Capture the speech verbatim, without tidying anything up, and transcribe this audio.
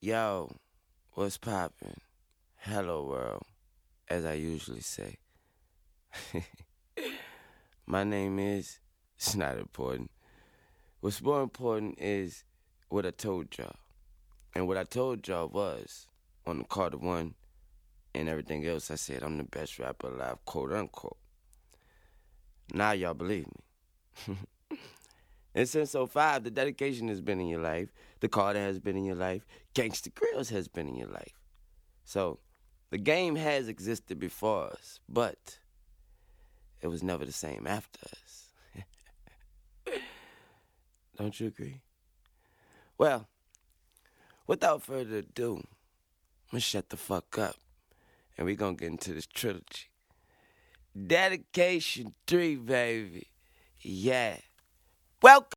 Yo, what's poppin'? Hello world, as I usually say. My name is, it's not important. What's more important is what I told y'all. And what I told y'all was, on the Carter One and everything else, I said I'm the best rapper alive, quote unquote. Now y'all believe me. And since oh five, the dedication has been in your life. The Carter has been in your life. Gangsta Grills has been in your life. So, the game has existed before us, but it was never the same after us. Don't you agree? Well, without further ado, I'm gonna shut the fuck up, and we gonna get into this trilogy. Dedication three, baby. Yeah. Welcome.